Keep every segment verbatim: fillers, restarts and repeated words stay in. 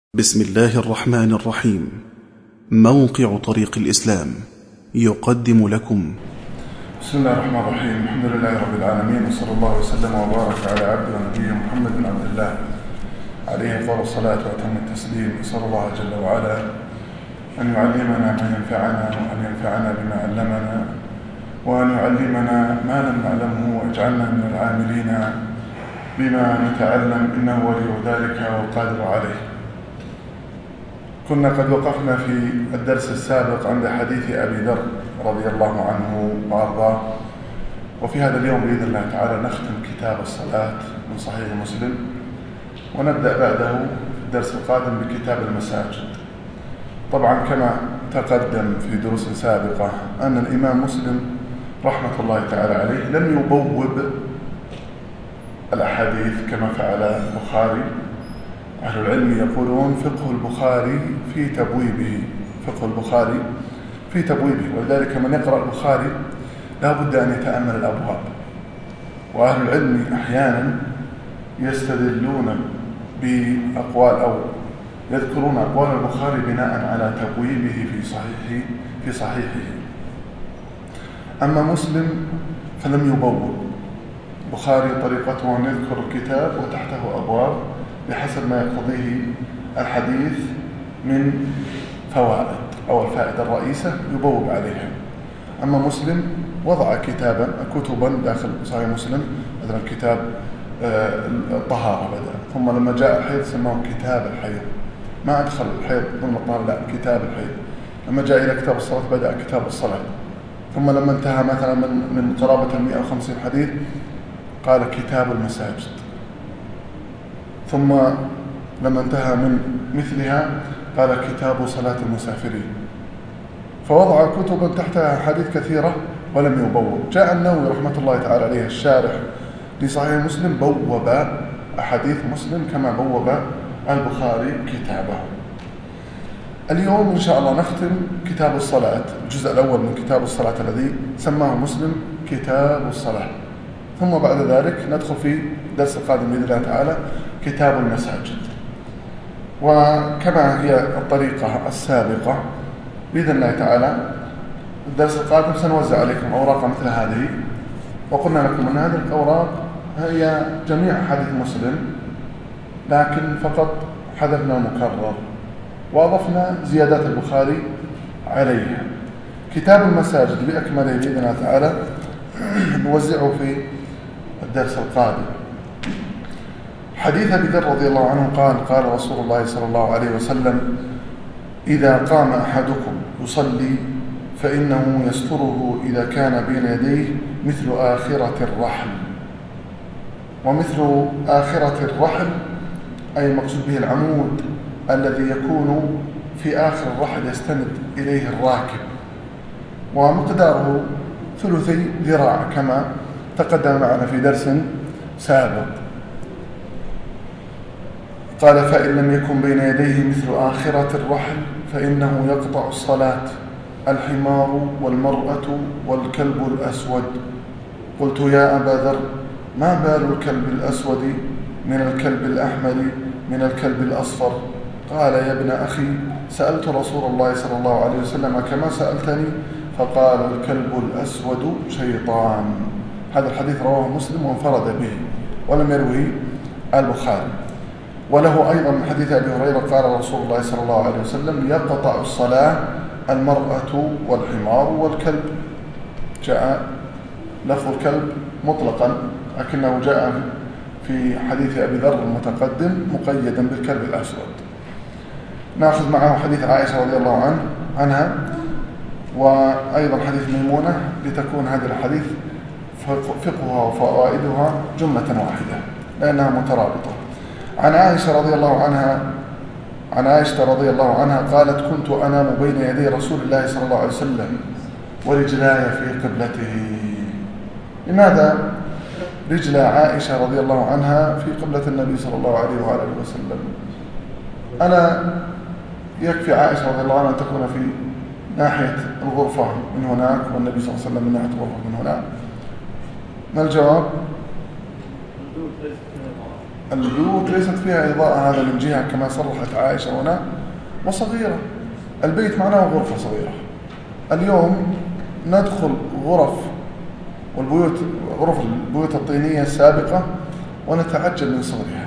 بسم الله الرحمن الرحيم. موقع طريق الإسلام يقدم لكم بسم الله الرحمن الرحيم. الحمد لله رب العالمين، وصلى الله وسلم وبارك على عبده ونبيه محمد بن عبد الله عليه أفضل الصلاة وأتم التسليم. نسأل الله جل وعلا أن يعلمنا ما ينفعنا، وأن ينفعنا بما علمنا، وأن يعلمنا ما لم نعلمه، واجعلنا من العاملين بما نتعلم، إنه ولي ذلك والقادر عليه. كنا قد وقفنا في الدرس السابق عند حديث أبي ذر رضي الله عنه وأرضاه، وفي هذا اليوم بإذن الله تعالى نختم كتاب الصلاة من صحيح مسلم، ونبدأ بعده في الدرس القادم بكتاب المساجد. طبعا كما تقدم في دروس سابقة أن الإمام مسلم رحمة الله تعالى عليه لم يبوب الأحاديث كما فعل البخاري. أهل العلم يقولون فقه البخاري في تبويبه، فقه البخاري في تبويبه، ولذلك من يقرأ البخاري لا بد أن يتأمل الأبواب. وأهل العلم أحيانا يستدلون بأقوال أو يذكرون أقوال البخاري بناء على تبويبه في صحيحه في صحيحه. أما مسلم فلم يبوب. البخاري طريقته أن يذكر الكتاب وتحته أبواب بحسب ما يقتضيه الحديث من فوائد أو الفائدة الرئيسة يبوب عليها. أما مسلم وضع كتابا كتبا داخل صحيح مسلم، مثلا كتاب الطهارة بدأ، ثم لما جاء الحيض سماه كتاب الحيض، ما أدخل الحيض ضمن الطهارة، لا، كتاب الحيض. لما جاء إلى كتاب الصلاة بدأ كتاب الصلاة. ثم لما انتهى مثلا من من قرابة مئة وخمسين حديث قال كتاب المساجد. ثم لما انتهى من مثلها قال كتاب صلاة المسافرين. فوضع كتبا تحتها حديث كثيرة ولم يبوب. جاء النووي رحمة الله تعالى عليه الشارح لصحيح مسلم بوب أحاديث مسلم كما بوب البخاري كتابه. اليوم إن شاء الله نختم كتاب الصلاة، الجزء الأول من كتاب الصلاة الذي سماه مسلم كتاب الصلاة، ثم بعد ذلك ندخل في درس القادم بإذن الله تعالى كتاب المساجد. وكما هي الطريقة السابقة بإذن الله تعالى الدرس القادم سنوزع عليكم أوراق مثل هذه، وقلنا لكم أن هذه الأوراق هي جميع حديث مسلم، لكن فقط حذفنا مكرر وأضفنا زيادات البخاري عليها. كتاب المساجد بأكمله بإذن الله تعالى نوزعه في الدرس القادم. حديث أبي ذر رضي الله عنه قال قال رسول الله صلى الله عليه وسلم: إذا قام أحدكم يصلي فإنه يستره إذا كان بين يديه مثل آخرة الرحل. ومثل آخرة الرحل أي مقصود به العمود الذي يكون في آخر الرحل يستند إليه الراكب، ومقداره ثلثي ذراع كما تقدم معنا في درس سابق. قال: فإن لم يكن بين يديه مثل آخرة الرحل فإنه يقطع الصلاة، الحمار والمرأة والكلب الأسود. قلت: يا أبا ذر، ما بال الكلب الأسود من الكلب الأحمر من الكلب الأصفر؟ قال: يا ابن أخي، سألت رسول الله صلى الله عليه وسلم كما سألتني، فقال: الكلب الأسود شيطان. هذا الحديث رواه مسلم وانفرد به ولم يروه البخاري. وله أيضا من حديث أبي هريرة قال رسول الله صلى الله عليه وسلم: يقطع الصلاة المرأة والحمار والكلب. جاء لفظ الكلب مطلقا، لكنه جاء في حديث أبي ذر المتقدم مقيدا بالكلب الأسود. نأخذ معه حديث عائشة رضي الله عنه عنها، وأيضا حديث ميمونة، لتكون هذه الحديث فقهها وفوائدها جملة واحدة لأنها مترابطة. عن عائشة رضي الله عنها عن عائشة رضي الله عنها قالت: كنت أنام بين يدي رسول الله صلى الله عليه وسلم ورجلاي في قبلته. لماذا رجل عائشة رضي الله عنها في قبلة النبي صلى الله عليه وآله وسلم؟ أنا يكفي عائشة رضي الله عنها أن تكون في ناحية الغرفة من هناك، والنبي صلى الله عليه وسلم من ناحية الغرفة من هناك. ما الجواب؟ البيوت ليست فيها إضاءة، هذا من جهة كما صرحت عائشة هنا، وصغيرة. البيت معناه غرفة صغيرة. اليوم ندخل غرف والبيوت غرف البيوت الطينية السابقة ونتعجب من صغرها.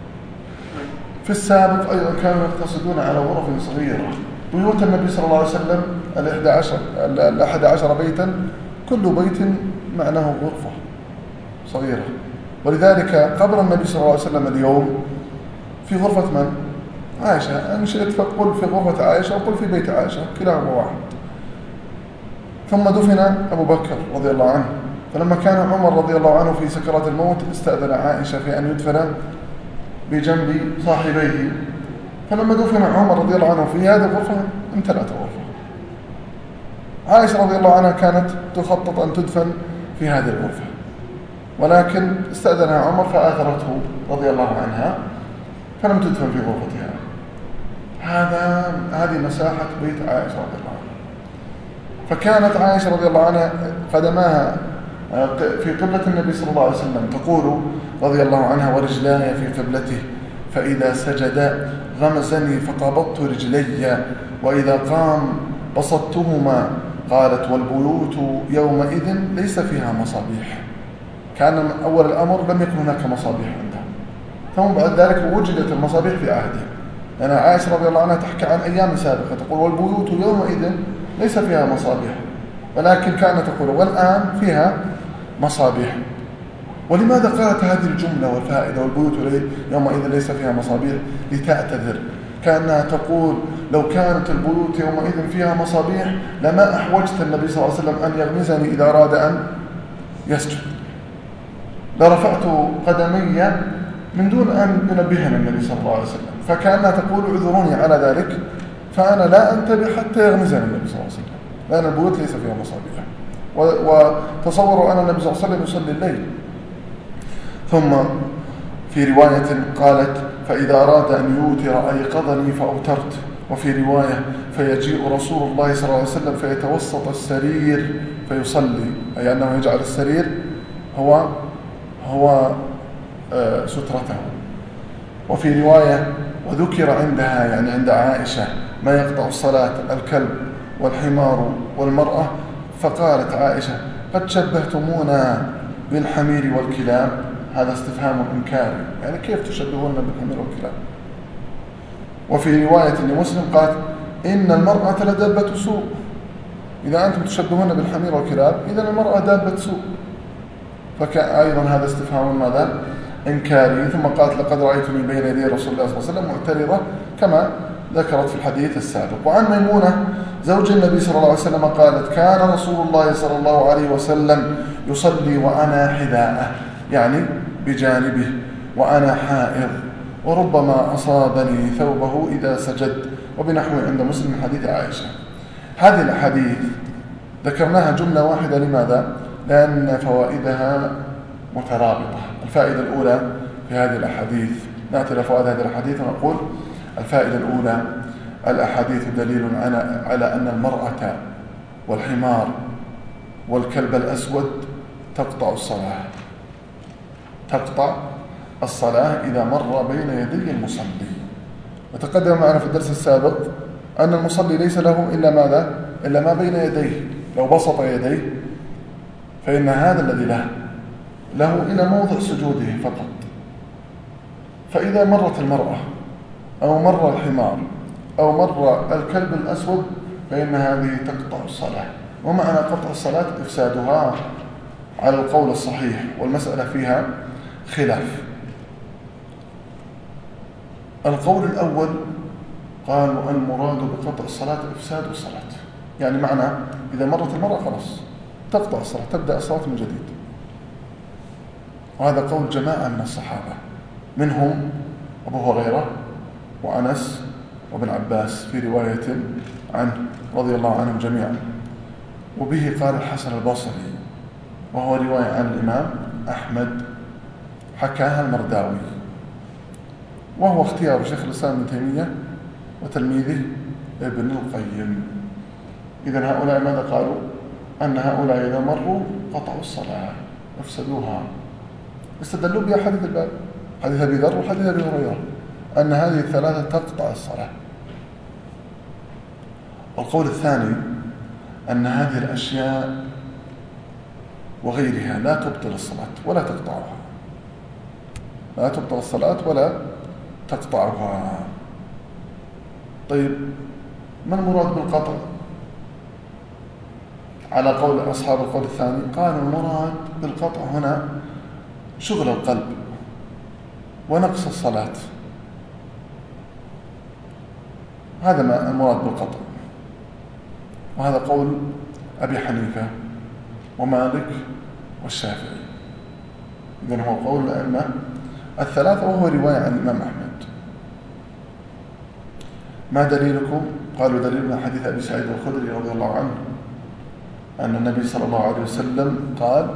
في السابق أيضا كانوا يقتصدون على غرف صغيرة. بيوت النبي صلى الله عليه وسلم الإحدى عشر الأحد عشر بيتا، كل بيت معناه غرفة صغيرة. ولذلك قبر النبي صلى الله عليه وسلم اليوم في غرفة من؟ عائشة. إن شئت فقل في غرفة عائشة وقل في بيت عائشة، كلاهما واحد. ثم دفن أبو بكر رضي الله عنه، فلما كان عمر رضي الله عنه في سكرات الموت استأذن عائشة في أن يدفن بجنب صاحبيه. فلما دفن عمر رضي الله عنه في هذه الغرفة امتلأت الغرفة. عائشة رضي الله عنها كانت تخطط أن تدفن في هذه الغرفة، ولكن استأذنها عمر فآثرته رضي الله عنها فلم تدفن في غرفتها. هذا هذه مساحة بيت عائشة رضي الله عنها. فكانت عائشة رضي الله عنها قدماها في قبلة النبي صلى الله عليه وسلم، تقول رضي الله عنها: ورجلاي في قبلته فإذا سجد غمزني فقبضت رجلي وإذا قام بسطتهما. قالت: والبيوت يومئذ ليس فيها مصابيح. كان أول الأمر لم يكن هناك مصابيح عندهم، ثم بعد ذلك وجدت المصابيح في عهدهم. لأن عائشة رضي الله عنها تحكي عن أيام سابقة تقول: والبيوت يومئذ ليس فيها مصابيح، ولكن كانت تقول: والآن فيها مصابيح. ولماذا قالت هذه الجملة والفائدة والبيوت يومئذ ليس فيها مصابيح؟ لتعتذر، كأنها تقول: لو كانت البيوت يومئذ فيها مصابيح لما أحوجت النبي صلى الله عليه وسلم أن يغمزني إذا أراد أن يسجد، لرفعت قدمي من دون أن ينبهني النبي صلى الله عليه وسلم. فكأنها تقول: اعذروني على ذلك، فأنا لا أنتبه حتى يغمزني النبي صلى الله عليه وسلم، لأن البيوت ليس فيها مصابيح. وتصوروا أن النبي صلى الله عليه وسلم يصلي الليل. ثم في رواية قالت: فإذا أراد أن يوتر أيقظني فأوترت. وفي رواية: فيجيء رسول الله صلى الله عليه وسلم فيتوسط السرير فيصلي، أي أنه يجعل السرير هو هو آه سترته. وفي رواية: وذكر عندها، يعني عند عائشة، ما يقطع الصلاة: الكلب والحمار والمرأة. فقالت عائشة: قد شبهتمونا بالحمير والكلاب. هذا استفهام إنكاري، يعني كيف تشبهون بالحمير والكلاب؟ وفي رواية لمسلم قالت: إن المرأة لدابة سوء. إذا أنتم تشبهون بالحمير والكلاب إذن المرأة دابة سوء. فأيضا هذا استفهام ماذا؟ إنكاري. ثم قالت: لقد رأيتني بين يدي رسول الله صلى الله عليه وسلم معترضة، كما ذكرت في الحديث السابق. وعن ميمونة زوج النبي صلى الله عليه وسلم قالت: كان رسول الله صلى الله عليه وسلم يصلي وأنا حذاءه، يعني بجانبه، وأنا حائض، وربما أصابني ثوبه إذا سجد. وبنحوه عند مسلم من حديث عائشة. هذه الأحاديث ذكرناها جملة واحدة. لماذا؟ لأن فوائدها مترابطة. الفائدة الأولى في هذه الأحاديث، نأتي إلى فوائد هذه الأحاديث ونقول: الفائدة الأولى: الأحاديث دليل على أن المرأة والحمار والكلب الأسود تقطع الصلاة تقطع الصلاة إذا مر بين يدي المصلي. وتقدم معنا في الدرس السابق أن المصلي ليس له إلا ماذا؟ إلا ما بين يديه. لو بسط يديه فإن هذا الذي له له إلى موضع سجوده فقط. فإذا مرت المرأة أو مر الحمار أو مر الكلب الأسود فإن هذه تقطع الصلاة. ومعنى قطع الصلاة إفسادها على القول الصحيح، والمسألة فيها خلاف. القول الأول قالوا المراد بقطع الصلاة إفساد الصلاة، يعني معنى إذا مرت المرأة خلاص تقطع الصلاة، تبدأ الصلاة من جديد. وهذا قول جماعة من الصحابة، منهم أبو هريرة وأنس وابن عباس في رواية عنه رضي الله عنهم جميعا. وبه قال الحسن البصري، وهو رواية عن الإمام أحمد حكاها المرداوي، وهو اختيار شيخ الإسلام ابن تيمية وتلميذه ابن القيم. إذن هؤلاء ماذا قالوا؟ أن هؤلاء إذا مروا قطعوا الصلاة، افسدوها. استدلوا بأحاديث الباب، حديث أبي ذر وحديث أبي هريرة أن هذه الثلاثة تقطع الصلاة. والقول الثاني أن هذه الأشياء وغيرها لا تبطل الصلاة ولا تقطعها، لا تبطل الصلاة ولا تقطعها. طيب ما المراد بالقطع؟ على قول أصحاب القول الثاني قالوا المراد بالقطع هنا شغل القلب ونقص الصلاة، هذا ما المراد بالقطع. وهذا قول أبي حنيفة ومالك والشافعي، إذن هو قول الأئمة الثلاثة، وهو رواية عن الإمام أحمد. ما دليلكم؟ قالوا دليلنا حديث أبي سعيد الخدري رضي الله عنه أن النبي صلى الله عليه وسلم قال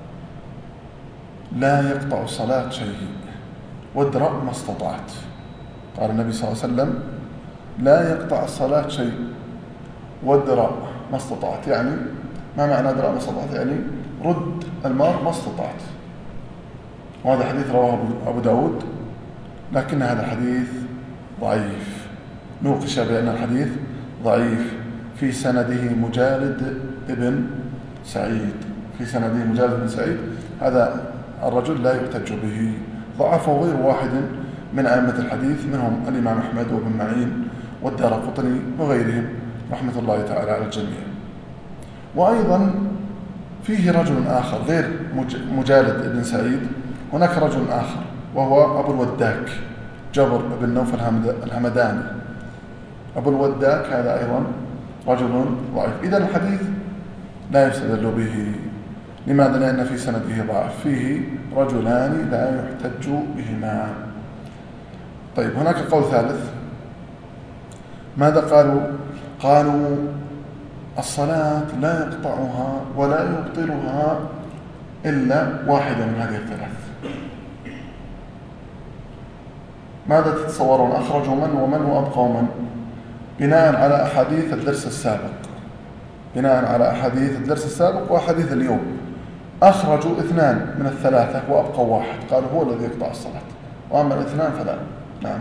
لا يقطع الصلاة شيء وادرأ ما استطعت. قال النبي صلى الله عليه وسلم لا يقطع الصلاة شيء وادرأ ما استطعت، يعني ما معنى ادرأ ما استطعت؟ يعني رد المار ما استطعت. وهذا حديث رواه أبو داود، لكن هذا الحديث ضعيف، نوقش بأن الحديث ضعيف، في سنده مجالد ابن سعيد، في سنده مجالد بن سعيد، هذا الرجل لا يحتج به، ضعفه غير واحد من أئمة الحديث، منهم الإمام أحمد وابن معين والدارقطني وغيرهم رحمة الله تعالى على الجميع. وأيضا فيه رجل آخر غير مجالد بن سعيد، هناك رجل آخر وهو أبو الوداك جبر بن نوفل الهمداني. أبو الوداك هذا أيضا رجل ضعيف. إذن الحديث لا يستدل به. لماذا؟ لأن في سنده ضعف، فيه رجلان لا يحتج بهما. طيب هناك قول ثالث، ماذا قالوا؟ قالوا الصلاة لا يقطعها ولا يبطلها إلا واحدة من هذه الثلاث. ماذا تتصورون؟ أخرجوا من ومن وأبقوا من؟ بناء على أحاديث الدرس السابق، بناء على أحاديث الدرس السابق وأحاديث اليوم، أخرجوا اثنان من الثلاثة وأبقوا واحد، قالوا هو الذي يقطع الصلاة، وأما الاثنان فلا. نعم،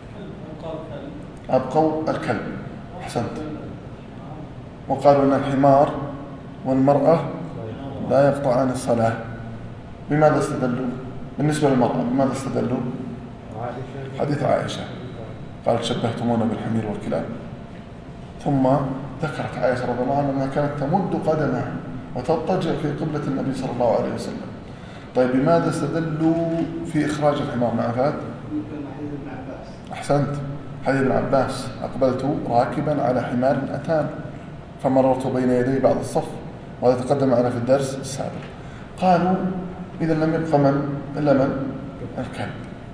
أبقوا الكلب، أحسنت. وقالوا أن الحمار والمرأة لا يقطعان الصلاة. بماذا استدلوا؟ بالنسبة للمرأة بماذا استدلوا؟ حديث عائشة قالت شبهتمونا بالحمير والكلاب، ثم ذكرت عائشة رضي الله عنها أنها كانت تمد قدمها وتضطجع في قبلة النبي صلى الله عليه وسلم. طيب بماذا استدلوا في إخراج الحمار؟ مع فات أحسنت، حديث ابن عباس أقبلت راكبا على حمار أتان فمررت بين يدي بعض الصف، وهذا تقدم معنا في الدرس السابق. قالوا إذا لم يبق من إلا من؟ الكلب.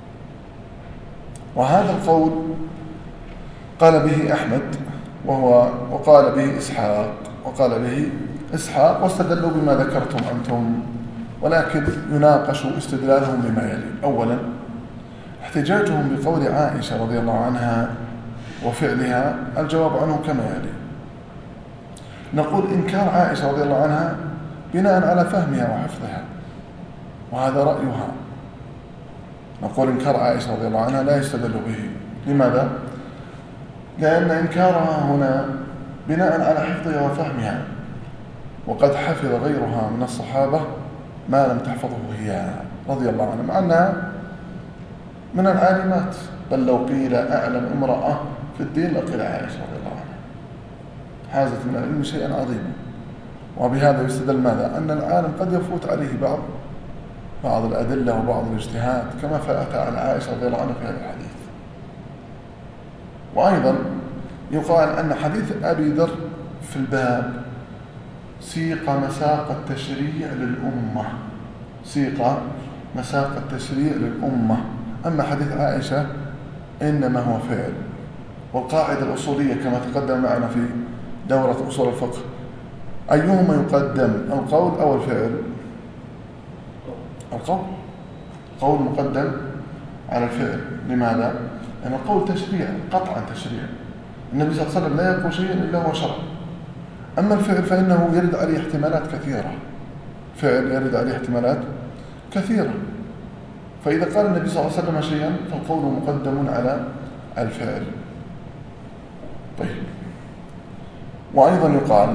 وهذا القول قال به أحمد وهو وقال به إسحاق وقال به إسحاق واستدلوا بما ذكرتم أنتم، ولكن يناقش استدلالهم بما يلي. أولا احتجاجهم بقول عائشة رضي الله عنها وفعلها، الجواب عنه كما يلي. نقول إنكار عائشة رضي الله عنها بناء على فهمها وحفظها، وهذا رأيها. نقول إنكار عائشة رضي الله عنها لا يستدل به. لماذا؟ لأن إنكارها هنا بناء على حفظها وفهمها، وقد حفظ غيرها من الصحابة ما لم تحفظه هي رضي الله عنها، مع أنها من العالمات، بل لو قيل أعلم امرأة في الدين لقيل عائشة رضي الله عنها، حازت من العلم شيئا عظيما. وبهذا يستدل ماذا؟ أن العالم قد يفوت عليه بعض بعض الأدلة وبعض الاجتهاد كما فات على عائشة رضي الله عنها في هذا الحديث. وأيضا يقال أن حديث أبي ذر في الباب سيق مساق التشريع للأمة، سيق مساق التشريع للأمة. أما حديث عائشة إنما هو فعل. والقاعدة الأصولية كما تقدم معنا في دورة أصول الفقه، أيهما يقدم، القول أو الفعل؟ القول. القول مقدم على الفعل. لماذا؟ لأن القول تشريع، قطعا تشريع. النبي صلى الله عليه وسلم لا يقول شيئا إلا هو شرع. أما الفعل فإنه يرد عليه احتمالات كثيرة، فعل يرد عليه احتمالات كثيرة. فإذا قال النبي صلى الله عليه وسلم شيئا فالقول مقدم على الفعل. طيب، وأيضا يقال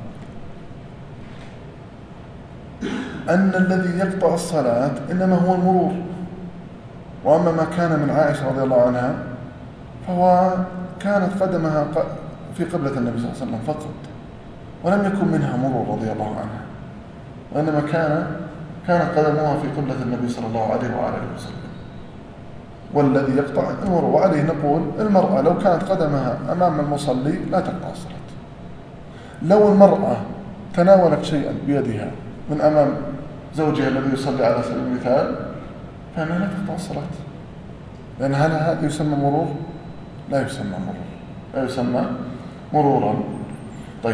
أن الذي يقطع الصلاة إنما هو المرور، وأما ما كان من عائشة رضي الله عنها فهو كانت قدمها في قبلة النبي صلى الله عليه وسلم فقط، ولم يكن منها مرور رضي الله عنها، وإنما كان كانت قدمها في قبلة النبي صلى الله عليه وآله وسلم. والذي يقطع المرور، وعليه نقول المرأة لو كانت قدمها أمام المصلي لا تقطع الصلاة. لو المرأة تناولت شيئا بيدها من أمام زوجها الذي يصلي على سبيل المثال فإنها لا تقطع الصلاة، لأن هل هذا يسمى مرور؟ لا يسمى مرور، لا يسمى مرورا. طيب،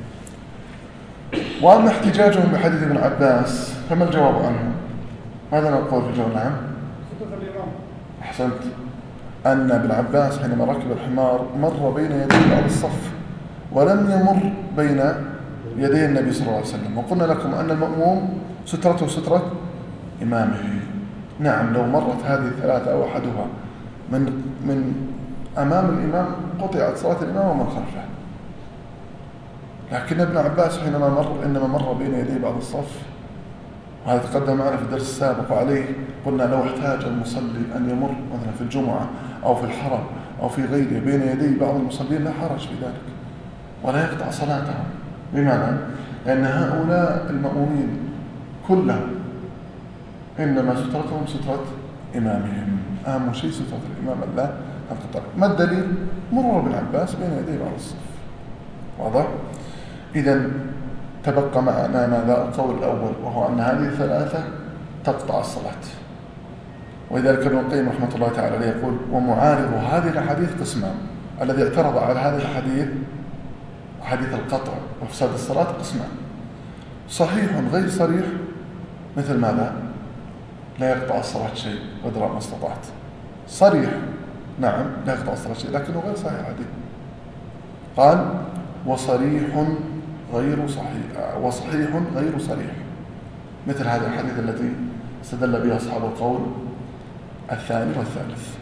وأما احتجاجهم بحديث ابن عباس فما الجواب عنه؟ ماذا نقول في الجواب؟ نعم، أحسنت، أن ابن عباس حينما ركب الحمار مر بين يدي بعض الصف ولم يمر بين يدي النبي صلى الله عليه وسلم. وقلنا لكم أن المأموم سترته سترة إمامه. نعم، لو مرت هذه الثلاثة أو أحدها من من أمام الإمام قطعت صلاة الإمام ومن خلفه، لكن ابن عباس حينما مر إنما مر بين يدي بعض الصف، وهذا تقدم معنا في الدرس السابق. وعليه قلنا لو احتاج المصلي أن يمر مثلا في الجمعة أو في الحرم أو في غيره بين يدي بعض المصلين لا حرج في ذلك ولا يقطع صلاتهم. بمعنى أن هؤلاء المأمومين كلهم إنما سترتهم سترة إمامهم، أهم شيء سترة الإمام لا تنقطع. ما الدليل؟ مرور ابن عباس بين يدي بعض الصف. واضح؟ إذن تبقى معنا ماذا؟ القول الأول، وهو أن هذه الثلاثة تقطع الصلاة. ولذلك ابن القيم رحمة الله تعالى عليه يقول: ومعارض هذه الأحاديث قسمان. الذي اعترض على هذه الأحاديث، حديث القطع وفساد الصلاة، قسمان: صحيح غير صريح، مثل ماذا؟ لا يقطع الصلاة شيء قدر ما استطعت. صريح نعم لا يقطع الصلاة شيء لكنه غير صحيح حديث. قال: وصريح غير صحيح، وصحيح غير صريح، مثل هذه الحديث التي استدل بها أصحاب القول الثاني والثالث.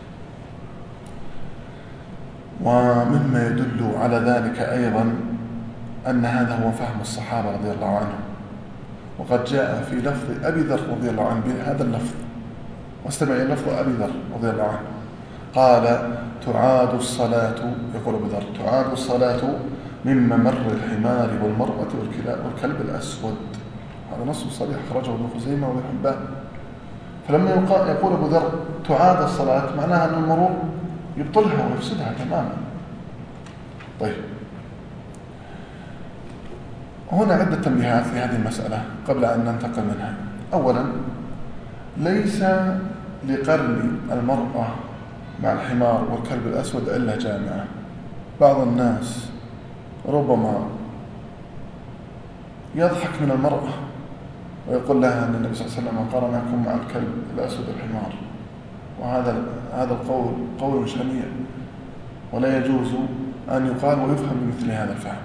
ومما يدل على ذلك أيضا أن هذا هو فهم الصحابة رضي الله عنهم، وقد جاء في لفظ أبي ذر رضي الله عنه بهذا اللفظ، واستمع إلى لفظ أبي ذر رضي الله عنه، قال: تعاد الصلاة، يقول أبو ذر: تعاد الصلاة من ممر الحمار والمرأة والكلب الأسود. هذا نص صريح أخرجه ابن خزيمة وابن حبان. فلما يقول أبو ذر تعاد الصلاة معناها أن المرور يبطلها ويفسدها تماما. طيب، هنا عدة تنبيهات في هذه المسألة قبل أن ننتقل منها. أولا، ليس لقرن المرأة مع الحمار والكلب الأسود إلا جامعة. بعض الناس ربما يضحك من المرأة ويقول لها أن النبي صلى الله عليه وسلم قارنكم مع الكلب الأسود الحمار، وهذا هذا القول قول شنيع ولا يجوز أن يقال ويفهم بمثل هذا الفهم.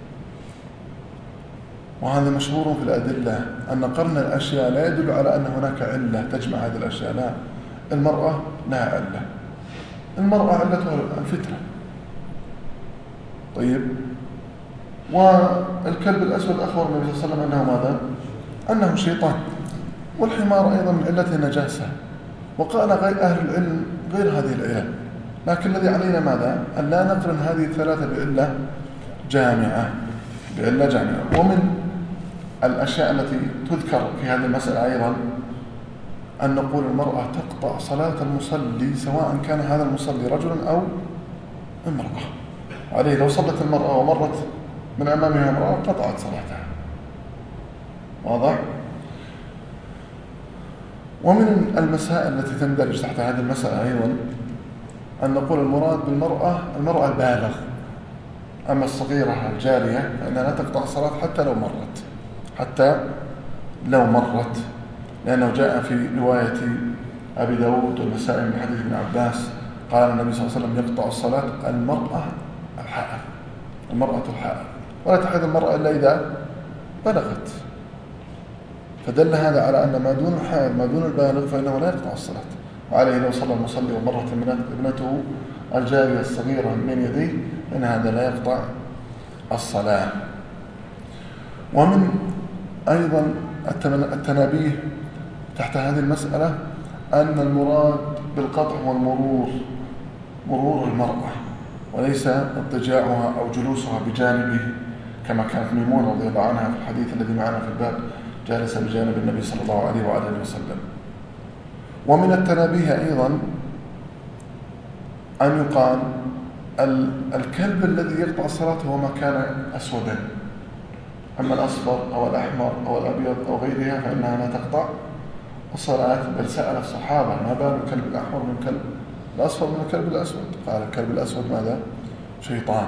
وهذا مشهور في الأدلة أن قرن الأشياء لا يدل على أن هناك علة تجمع هذه الأشياء، لا، المرأة لها علة، المرأة علتها الفترة. طيب، والكلب الأسود أخبر النبي صلى الله عليه وسلم أنه ماذا؟ أنه شيطان. والحمار أيضا من علته النجاسة. وقال غير أهل العلم غير هذه العلل، لكن الذي علينا ماذا؟ أن لا نقرن هذه الثلاثة بعلة جامعة، بعلة جامعة. ومن الأشياء التي تذكر في هذه المسألة أيضا أن نقول المرأة تقطع صلاة المصلي سواء كان هذا المصلي رجلا أو امرأة. عليه لو صلت المرأة ومرت من أمامها امرأة قطعت صلاتها. واضح؟ ومن المسائل التي تندرج تحت هذه المسألة أيضا أن نقول المراد بالمرأة المرأة البالغ، أما الصغيرة الجارية فإنها لا تقطع الصلاة حتى لو مرت، حتى لو مرت، لأنه جاء في رواية أبي داود والنسائي من حديث ابن عباس قال النبي صلى الله عليه وسلم: يقطع الصلاة المرأة الحائض، المرأة الحائض، ولا تحيض المرأة إلا إذا بلغت. فدل هذا على أن ما دون الحائض ما دون البالغ فإنه لا يقطع الصلاة. وعليه لو صلى المصلي ومرت ابنته الجارية الصغيرة من يديه إن هذا لا يقطع الصلاة. ومن أيضا التنابيه تحت هذه المسألة أن المراد بالقطع والمرور مرور المرأة وليس اضطجاعها أو جلوسها بجانبه كما كانت ميمونة رضي الله عنها في الحديث الذي معنا في الباب جالس بجانب النبي صلى الله عليه وآله وسلم. ومن التنابيه أيضا أن يقال الكلب الذي يقطع الصلاة هو ما كان أسودا، أما الأصفر أو الأحمر أو الأبيض أو غيرها فإنها لا تقطع الصلاة. بل سأل الصحابة ما بال الكلب الأحمر من الكلب الأصفر من الكلب الأسود؟ قال الكلب الأسود ماذا؟ شيطان.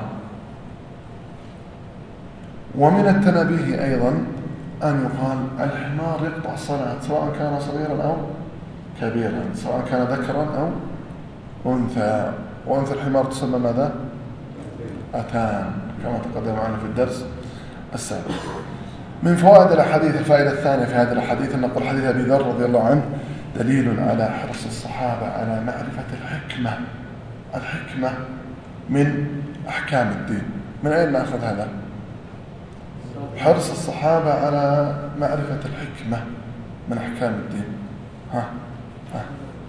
ومن التنابيه أيضا أن يقال الحمار يقطع الصلاة سواء كان صغيرا أو كبيرا، سواء كان ذكرا أو أنثى. وأنثى الحمار تسمى ماذا؟ أتان كما تقدم معنا في الدرس السابق. من فوائد الحديث الفائدة الثانية في هذا الحديث أن نقول حديث أبي ذر رضي الله عنه دليل على حرص الصحابة على معرفة الحكمة. الحكمة من أحكام الدين. من أين نأخذ هذا؟ حرص الصحابة على معرفة الحكمة من أحكام الدين. ها ها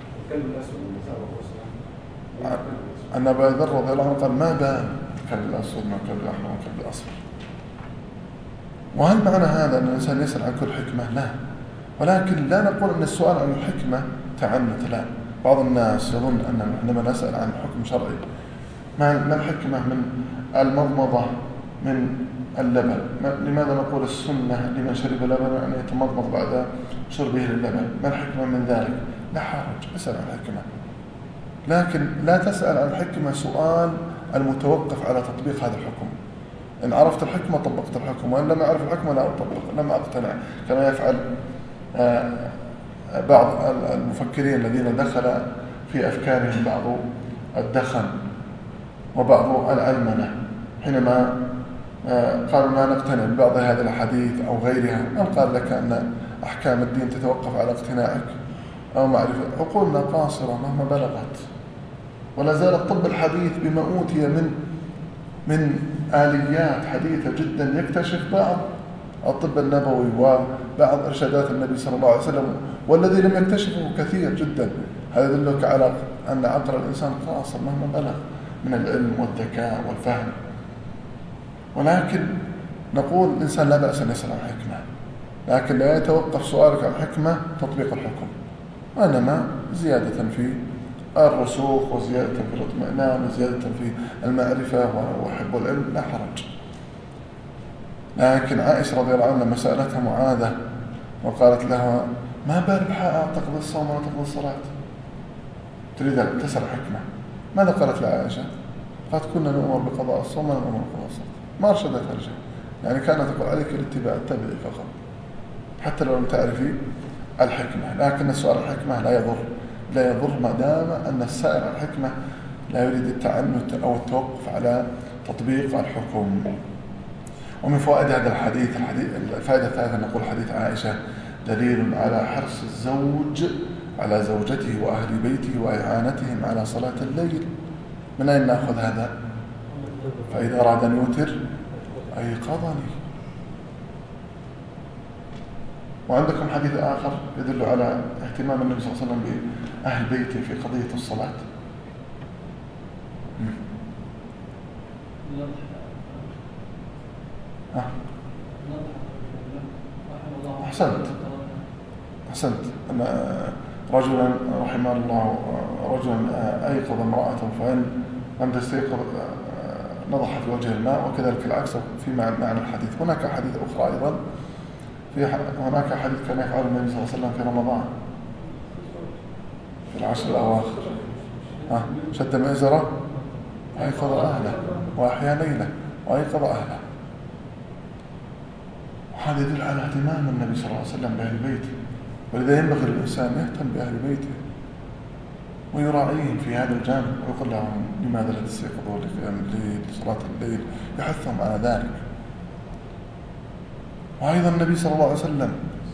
أن أبا ذر رضي الله عنه قال ما بان الكلب الأسود من الكلب الأحمر والكلب الأصفر. وهل معنى هذا أن الإنسان يسأل عن كل حكمة؟ لا، ولكن لا نقول أن السؤال عن الحكمة تعنت، لا. بعض الناس يظن أن عندما نسأل عن حكم شرعي ما الحكمة من المضمضة من اللبن، لماذا نقول السنة لمن شرب لبن أن يتمضمض بعد شربه للبن؟ ما الحكمة من ذلك؟ لا حرج، اسأل عن الحكمة، لكن لا تسأل عن الحكمة سؤال المتوقف على تطبيق هذا الحكم. إن عرفت الحكمة طبقت الحكم، وإن لم أعرف الحكمة لا أطبق، لم أقتنع، كما يفعل بعض المفكرين الذين دخل في أفكارهم بعض الدخن وبعض العلمنة حينما قالوا لا نقتنع ببعض هذه الحديث أو غيرها. من قال لك أن أحكام الدين تتوقف على اقتناعك أو معرفة؟ عقولنا قاصرة مهما بلغت، ولا زال الطب الحديث بما أوتي من من آليات حديثة جدا يكتشف بعض الطب النبوي وبعض إرشادات النبي صلى الله عليه وسلم، والذي لم يكتشفه كثير جدا. هذا يدلك على أن عقل الإنسان قاصر مهما بلغ من العلم والذكاء والفهم. ولكن نقول الإنسان لا بأس أن يسأل عن حكمة، لكن لا يتوقف سؤالك عن حكمة تطبيق الحكم، وإنما زيادة في الرسوخ وزيادة في الاطمئنان وزيادة في المعرفة وحب العلم لا حرج. لكن عائشة رضي الله عنها لما سألتها معاذة وقالت لها ما بال الحائض تقضي الصوم ولا تقضي الصلاة، تريد أن تسأل حكمة، ماذا قالت لعائشة؟ قالت كنا نؤمر بقضاء الصوم ولا نؤمر بقضاء الصلاة. ما أرشدتها لشيء، يعني كانت تقول عليك الاتباع، اتبعي فقط حتى لو لم تعرفي الحكمة. لكن السؤال الحكمة لا يضر، لا يضر ما دام أن السائل عن الحكمة لا يريد التعنت أو التوقف على تطبيق الحكم. ومن فوائد هذا الحديث الحديث الفائدة الثالثة نقول حديث عائشة دليل على حرص الزوج على زوجته وأهل بيته وإعانتهم على صلاة الليل. من أين نأخذ هذا؟ فإذا أراد أن يوتر أيقظني. وعندكم حديث آخر يدل على اهتمام النبي صلى الله عليه وسلم بأهل بيته في قضية الصلاة. أه. أحسنت أحسنت أن رجلا رحمه الله رجلا أيقظ امرأته فإن لم تستيقظ نضح في وجه الماء، وكذلك العكس في معنى الحديث. هناك حديث أخرى أيضا، في هناك حديث كان يفعل النبي صلى الله عليه وسلم في رمضان في العشر الأواخر، ها شد مئزره وأيقظ أهله وأحيا ليله وأيقظ أهله. وهذا يدل على اهتمام النبي صلى الله عليه وسلم بأهل بيته، ولذا ينبغي للإنسان يهتم بأهل بيته ويراعيهم في هذا الجانب، ويقول لهم لماذا لا تستيقظوا لقيام الليل لصلاة الليل، يحثهم على ذلك. وأيضا النبي صلى الله عليه وسلم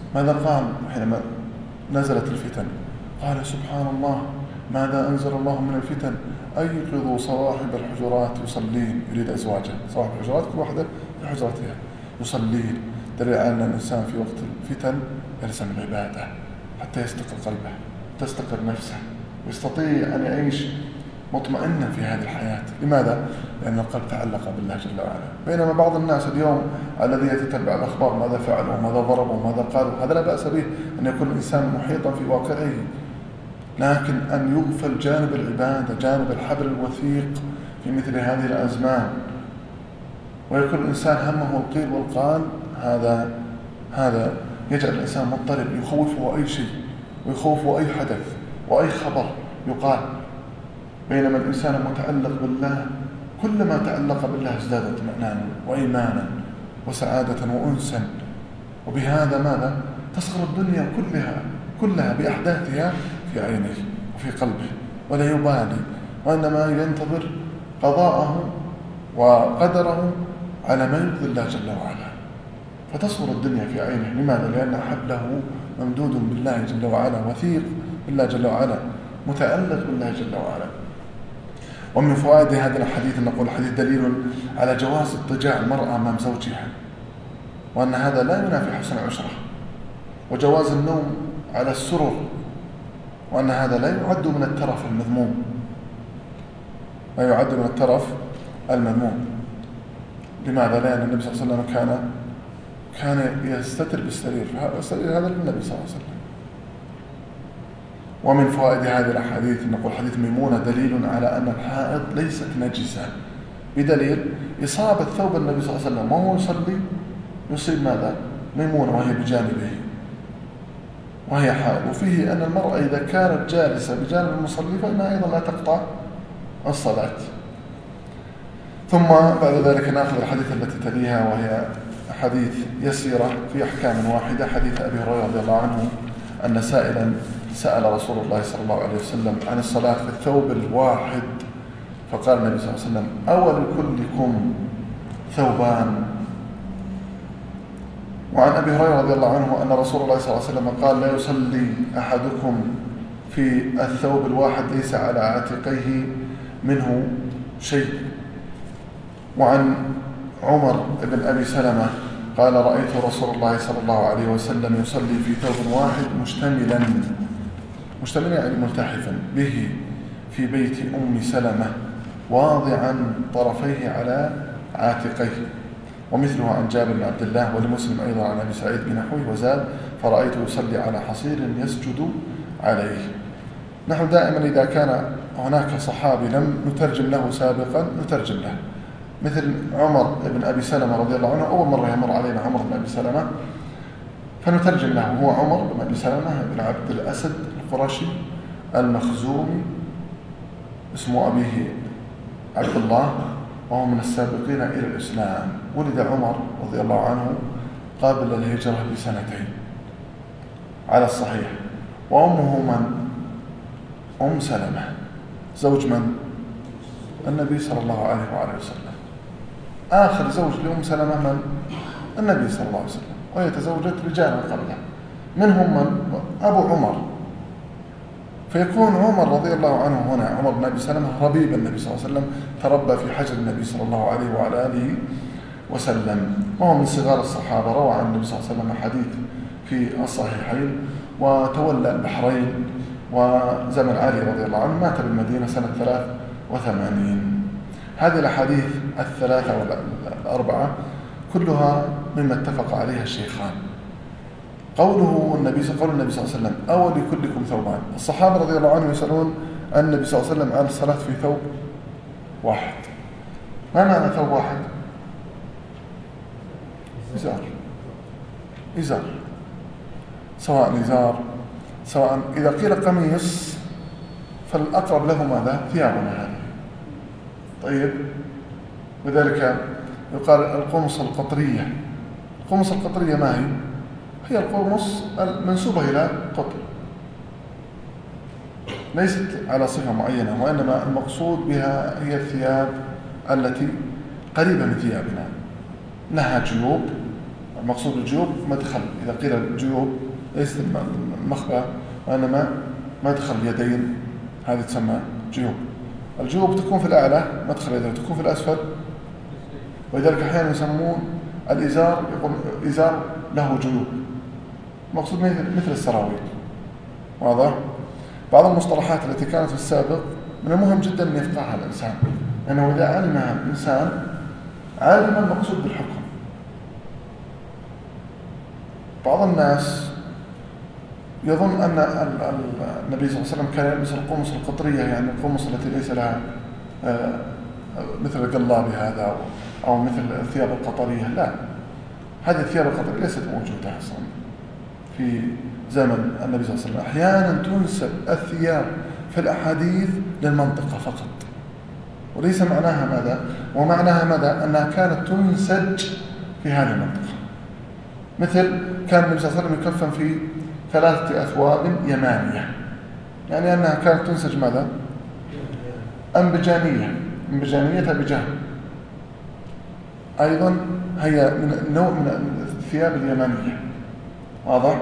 ماذا قال حينما نزلت الفتن؟ قال سبحان الله ماذا أنزل الله من الفتن؟ أيقظوا صواحب الحجرات يصلين. يريد أزواجه صواحب الحجرات كل واحدة في حجرتها يصلين، دليل على أن الإنسان في وقت الفتن يلزم العبادة حتى يستقر قلبه تستقر نفسه ويستطيع أن يعيش مطمئنا في هذه الحياة. لماذا؟ لأن القلب تعلق بالله جل وعلا. بينما بعض الناس اليوم الذي يتتبع الأخبار ماذا فعلوا وماذا ضربوا وماذا قالوا، هذا لا بأس به أن يكون الإنسان محيطا في واقعه، لكن أن يغفل جانب العبادة، جانب الحبل الوثيق في مثل هذه الأزمان، ويكون الإنسان همه القيل والقال، هذا هذا يجعل الإنسان مضطرب، يخوفه أي شيء ويخوفه أي حدث وأي خبر يقال. بينما الإنسان متعلق بالله كلما تعلق بالله ازداد اطمئنانا وإيمانا وسعادة وأنسا، وبهذا ماذا؟ تصغر الدنيا كلها كلها بأحداثها في عينه وفي قلبه، ولا يبالي، وإنما ينتظر قضاءه وقدره على ما يرضي الله جل وعلا، فتصغر الدنيا في عينه. لماذا؟ لأن حبله ممدود بالله جل وعلا، وثيق بالله جل وعلا، متعلق بالله جل وعلا. ومن فوائد هذا الحديث نقول الحديث دليل على جواز اضطجاع المرأة أمام زوجها، وأن هذا لا ينافي حسن العشرة، وجواز النوم على السرر، وأن هذا لا يعد من الترف المذموم، لا يعد من الترف المذموم. لماذا؟ لأن النبي صلى الله عليه وسلم كان كان يستتر بالسرير، فالسرير هذا للنبي صلى الله عليه وسلم. ومن فوائد هذه الأحاديث نقول حديث ميمونة دليل على أن الحائض ليست نجسة، بدليل إصابة ثوب النبي صلى الله عليه وسلم وهو يصلي يصيب ماذا؟ ميمونة وهي بجانبه وهي حائض. وفيه أن المرأة إذا كانت جالسة بجانب المصلي فإنها أيضا لا تقطع الصلاة. ثم بعد ذلك نأخذ الحديث التي تليها، وهي حديث يسيرة في أحكام واحدة، حديث أبي هريرة رضي الله عنه أن سائلا سأل رسول الله صلى الله عليه وسلم عن الصلاة في الثوب الواحد، فقال النبي صلى الله عليه وسلم: أول كلكم ثوبان. وعن أبي هريرة رضي الله عنه أن رسول الله صلى الله عليه وسلم قال: لا يصلي أحدكم في الثوب الواحد ليس على عاتقيه منه شيء. وعن عمر بن أبي سلمة قال: رأيت رسول الله صلى الله عليه وسلم يصلي في ثوب واحد مشتملا مشتملا يعني ملتحفا به في بيت أم سلمة واضعا طرفيه على عاتقيه. ومثله عن جابر بن عبد الله ولمسلم أيضا عن أبي سعيد بنحوه وزاد: فرأيته يصلي على حصير يسجد عليه. نحن دائما إذا كان هناك صحابي لم نترجم له سابقا نترجم له، مثل عمر بن أبي سلمة رضي الله عنه، أول مرة يمر علينا عمر بن أبي سلمة فنترجم له، هو عمر بن أبي سلمة بن عبد الأسد القرشي المخزومي، اسمه أبيه عبد الله، وهو من السابقين إلى الإسلام. ولد عمر رضي الله عنه قبل الهجرة بسنتين على الصحيح. وأمه من؟ أم سلمة زوج من؟ النبي صلى الله عليه وآله وسلم. آخر زوج لأم سلمة من؟ النبي صلى الله عليه وسلم، وهي تزوجت رجالا قبله، منهم من؟ أبو عمر. فيكون عمر رضي الله عنه هنا عمر بن أبي سلمة ربيب النبي صلى الله عليه وسلم، تربى في حجر النبي صلى الله عليه وعلى آله وسلم، وهو من صغار الصحابة، روى عن النبي صلى الله عليه وسلم حديث في الصحيحين. وتولى البحرين وزمن علي رضي الله عنه، مات بالمدينة سنة ثلاث وثمانين. هذه الأحاديث الثلاثة والأربعة كلها مما اتفق عليها الشيخان. قوله النبي قول النبي صلى الله عليه وسلم: أول كلكم ثوبان. الصحابة رضي الله عنهم يسألون النبي صلى الله عليه وسلم عن الصلاة في ثوب واحد. ما معنى ثوب واحد؟ إزار إزار سواء إزار سواء إذا قيل قميص فالأقرب له ماذا؟ ثيابنا هذه. طيب، وذلك يقال القمص القطرية. القمص القطرية ما هي؟ هي القمص المنسوبة إلى قطر، ليست على صفة معينة، وإنما المقصود بها هي الثياب التي قريبة من ثيابنا، لها جيوب المقصود الجيوب مدخل. إذا قيل الجيوب ليس المخبأ وإنما مدخل اليدين، هذه تسمى جيوب. الجيوب تكون في الأعلى مدخل اليدين، تكون في الأسفل، ولذلك أحيانا يسمون الإزار يقول إزار له جيوب، مقصود مثل السراويل. واضح؟ بعض المصطلحات التي كانت في السابق من المهم جدا أن يفقهها الإنسان، لأنه إذا علمها الإنسان علم المقصود بالحكم. بعض الناس يظن أن النبي صلى الله عليه وسلم كان يلبس القمص القطرية، يعني القمص التي ليس لها مثل القلاب هذا أو مثل الثياب القطرية. لا، هذه الثياب القطرية ليست موجودة أصلا في زمن النبي صلى الله عليه وسلم. أحيانا تنسب الثياب في الأحاديث للمنطقة فقط، وليس معناها ماذا؟ ومعناها ماذا؟ أنها كانت تنسج في هذه المنطقة. مثل كان النبي صلى الله عليه وسلم يكفن في ثلاثة أثواب يمانية، يعني أنها كانت تنسج ماذا؟ أنبجانية، أنبجانية بجان، أيضا هي من نوع من الثياب اليمانية. واضح؟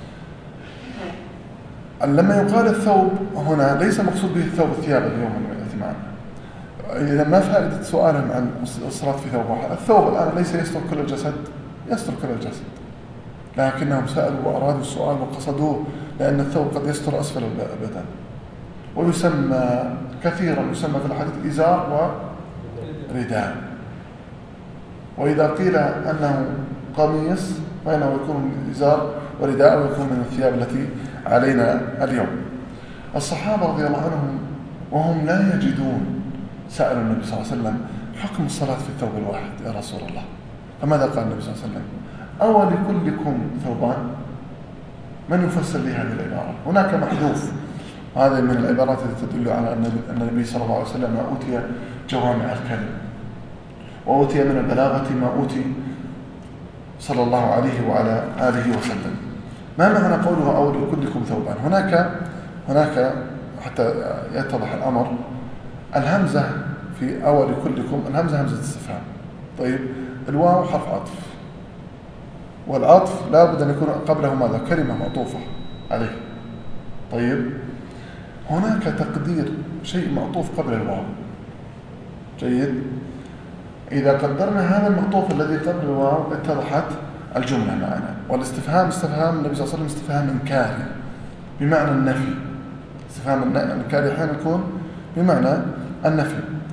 لما يقال الثوب هنا ليس مقصود به الثوب الثياب اليوم الثمان. إذا ما فائدة سؤالهم عن الصلاة في ثوب واحد؟ الثوب الآن ليس يستر كل الجسد، يستر كل الجسد، لكنهم سألوا وأرادوا السؤال وقصدوه، لأن الثوب قد يستر أسفل البدن، ويسمى كثيرا يسمى في الحديث إزار ورداء. وإذا قيل أنه قميص فإنه يكون إزار ورداء، ويكون من الثياب التي علينا اليوم. الصحابة رضي الله عنهم وهم لا يجدون سألوا النبي صلى الله عليه وسلم حكم الصلاة في الثوب الواحد يا رسول الله. فماذا قال النبي صلى الله عليه وسلم؟ أو لكلكم ثوبان؟ من يفسر لي هذه العبارة؟ هناك محذوف، هذا من العبارات التي تدل على أن النبي صلى الله عليه وسلم أوتي جوامع الكلم، وأوتي من البلاغة ما أوتي صلى الله عليه وعلى آله وسلم. ما معنى قوله أو لكلكم ثوبان؟ هناك هناك حتى يتضح الأمر، الهمزة في أو لكلكم، الهمزة همزة استفهام. طيب، الواو حرف عطف، والعطف لا بد أن يكون قبله ماذا؟ كلمة معطوفة عليه. طيب، هناك تقدير شيء معطوف قبل الواو. جيد. إذا قدرنا هذا المعطوف الذي قبل الواو اتضحت الجملة معنا. والاستفهام استفهام النبي صلى الله عليه وسلم استفهام إنكاري بمعنى النفي. استفهام الإنكاري أحيانا يكون بمعنى النفي.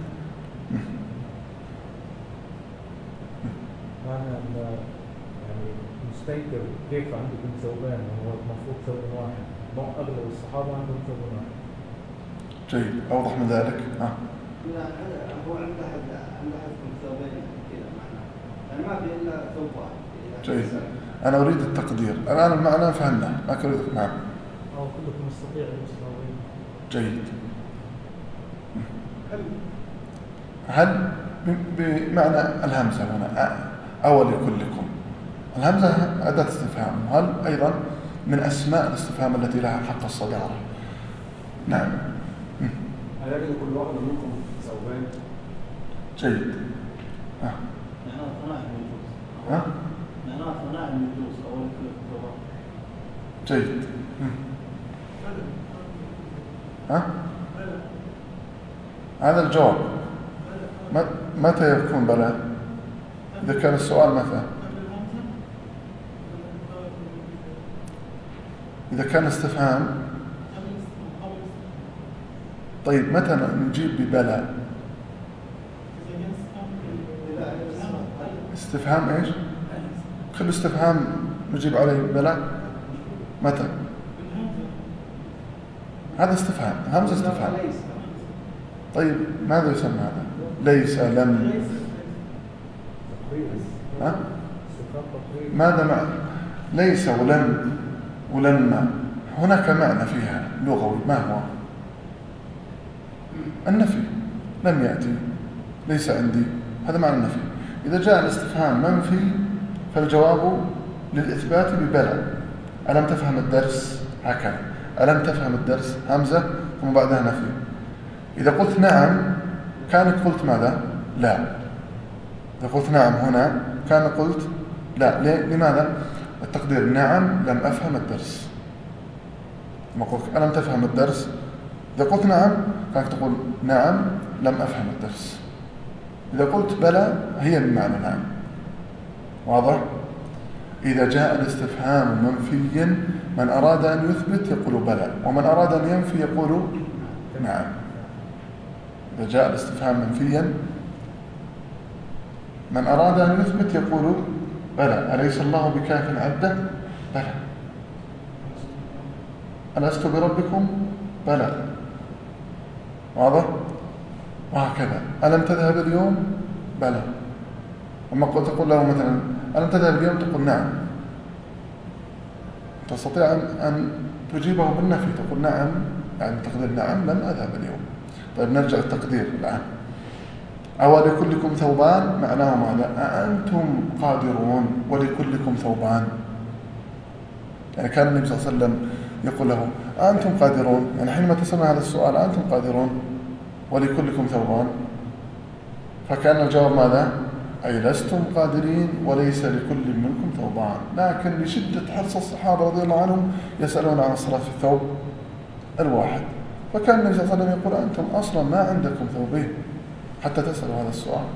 مستيقظ كيف عندكم ثوبان وهو المفروض ثوب واحد؟ بعض أغلب الصحابة عندهم ثوب واحد. جيد، أوضح من ذلك. آه. لا، هو عند أحد عند أحدكم ثوبين كذا معناه، يعني ما في إلا ثوب واحد. جيد، أنا أريد التقدير. الآن المعنى فهمنا، لكن أريد نعم. أو كلكم يستطيع لبس ثوبين. جيد. هل هل بمعنى الهمزة هنا أو لكلكم؟ الهمزة أداة استفهام، هل أيضا من أسماء الاستفهام التي لها حق الصدارة. نعم. هل يجد كل واحد منكم ثوبان؟ جيد. ها. معناه ثناء المجوز. ها؟ معناه ثناء المجوز أو الثوبان. جيد. ها؟ هذا الجواب. متى يكون بلى؟ إذا كان السؤال متى؟ إذا كان استفهام. طيب، متى نجيب ببلى؟ استفهام إيش؟ كل استفهام نجيب عليه ببلى. متى؟ هذا استفهام، همزة استفهام. طيب، ماذا يسمى هذا؟ ليس، لم. ها؟ ماذا معنى ليس ولم ولما؟ هناك معنى فيها لغوي، ما هو؟ النفي. لم يأتي، ليس عندي، هذا معنى النفي. إذا جاء الاستفهام منفي فالجواب للإثبات ببلى. ألم تفهم الدرس؟ هكذا. ألم تفهم الدرس؟ همزة ثم بعدها نفي. إذا قلت نعم كانك قلت ماذا؟ لا. إذا قلت نعم هنا كان قلت لا، لماذا؟ التقدير نعم لم أفهم الدرس. لما قلت ألم تفهم الدرس، إذا قلت نعم كانت تقول نعم لم أفهم الدرس. إذا قلت بلى هي بمعنى نعم. واضح؟ إذا جاء الاستفهام منفيا من أراد أن يثبت يقول بلى، ومن أراد أن ينفي يقول نعم. إذا جاء الاستفهام منفيا من أراد أن يثبت يقول بلى، أليس الله بكاف عبده؟ بلى. ألست بربكم؟ بلى. واضح؟ وهكذا. ألم تذهب اليوم؟ بلى. أما قلت تقول له مثلا ألم تذهب اليوم؟ تقول نعم. تستطيع أن تجيبه بالنفي، تقول نعم، يعني تقدير نعم لم أذهب اليوم. طيب نرجع التقدير الآن. أو لكلكم ثوبان معناه ماذا؟ أأنتم قادرون ولكلكم ثوبان؟ يعني كان النبي صلى الله عليه وسلم يقول له أأنتم قادرون، يعني حينما تسمع هذا السؤال أأنتم قادرون ولكلكم ثوبان، فكان الجواب ماذا؟ أي لستم قادرين وليس لكل منكم ثوبان. لكن لشدة حرص الصحابة رضي الله عنهم يسألون عن الصلاة في الثوب الواحد، فكان النبي صلى الله عليه وسلم يقول أنتم أصلا ما عندكم ثوبين حتى تسألوا هذا السؤال.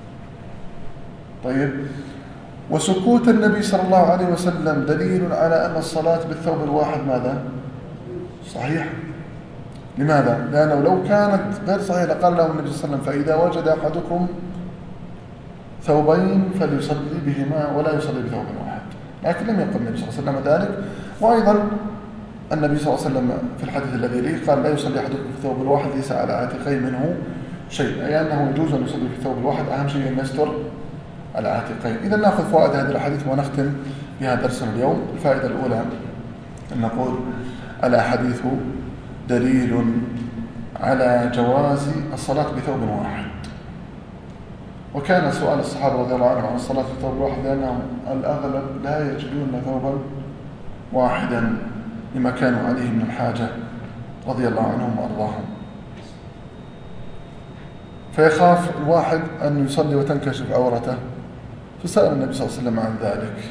طيب، وسكوت النبي صلى الله عليه وسلم دليل على أن الصلاة بالثوب الواحد ماذا؟ صحيح. لماذا؟ لأنه لو كانت غير صحيحة لقال له النبي صلى الله عليه وسلم فإذا وجد أحدكم ثوبين فليصلي بهما ولا يصلي بثوب واحد، لكن لم يقل النبي صلى الله عليه وسلم ذلك. وأيضا النبي صلى الله عليه وسلم في الحديث الذي يليه قال لا يصلي أحدكم في الثوب الواحد ليس على عاتقيه منه شيء، أي أنه يجوز أن يصلي في الثوب الواحد، أهم شيء أن يستر على عاتقين. إذا نأخذ فوائد هذه الأحاديث ونختم بها درسنا اليوم. الفائدة الأولى أن نقول الأحاديث دليل على جواز الصلاة بثوب واحد، وكان سؤال الصحابة رضي الله عنهم عن الصلاة في ثوب واحد لأنهم الأغلب لا يجدون ثوبا واحدا لما كانوا عليه من الحاجة رضي الله عنهم وأرضاهم، فيخاف الواحد أن يصلي وتنكشف عورته، فسأل النبي صلى الله عليه وسلم عن ذلك.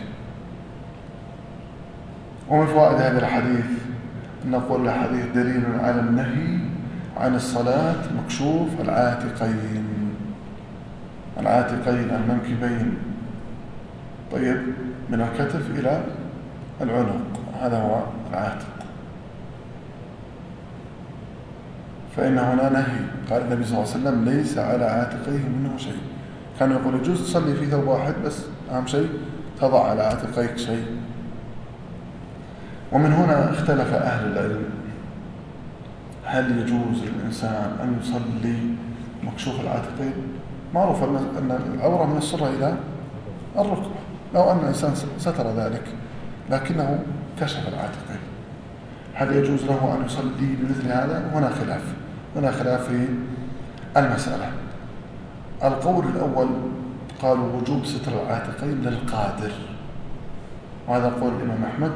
ومن فوائد هذا الحديث أن نقول الحديث دليل على النهي عن الصلاة مكشوف العاتقين، العاتقين المنكبين، طيب، من الكتف إلى العنق، هذا هو العاتق. فإن هنا نهي، قال النبي صلى الله عليه وسلم ليس على عاتقيه منه شيء. كانوا يقول يجوز تصلي في ثوب واحد بس أهم شيء تضع على عاتقيك شيء. ومن هنا اختلف أهل العلم هل يجوز للإنسان أن يصلي مكشوف العاتقين؟ معروف أن العورة من السرة إلى الركبة، لو أن الإنسان ستر ذلك لكنه كشف العاتقين، هل يجوز له أن يصلي بمثل هذا؟ هنا خلاف، هنا خلاف في المسألة. القول الأول قالوا وجوب ستر العاتقين للقادر، وهذا قول الإمام أحمد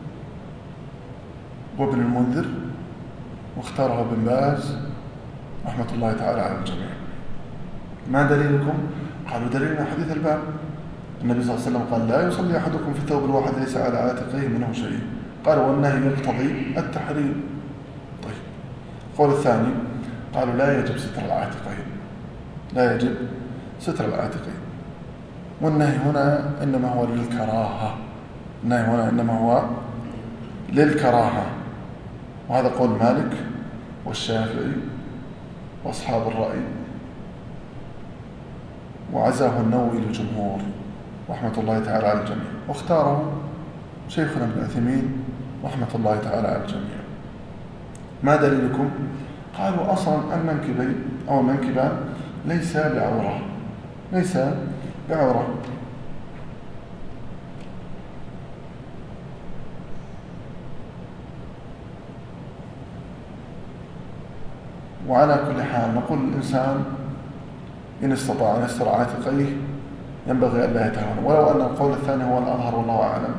وابن المنذر، واختاره ابن باز رحمة الله تعالى على الجميع. ما دليلكم؟ قالوا دليلنا حديث الباب، النبي صلى الله عليه وسلم قال لا يصلي أحدكم في الثوب الواحد ليس على عاتقيه منه شيء، قال والنهي يقتضي التحريم. طيب، القول الثاني قالوا لا يجب ستر العاتقين، لا يجب ستر العاتقين، والنهي هنا إنما هو للكراهة، النهي هنا إنما هو للكراهة، وهذا قول مالك والشافعي وأصحاب الرأي، وعزاه النووي للجمهور رحمة الله تعالى على الجميع، واختاره شيخنا ابن عثيمين رحمة الله تعالى على الجميع. ما دليلكم؟ قالوا أصلا المنكبين أو المنكبان ليس بعورة، ليس بعورة. وعلى كل حال نقول الإنسان إن استطاع أن يستر عاتقيه ينبغي أن لا يتهاون، ولو أن القول الثاني هو الأظهر والله أعلم،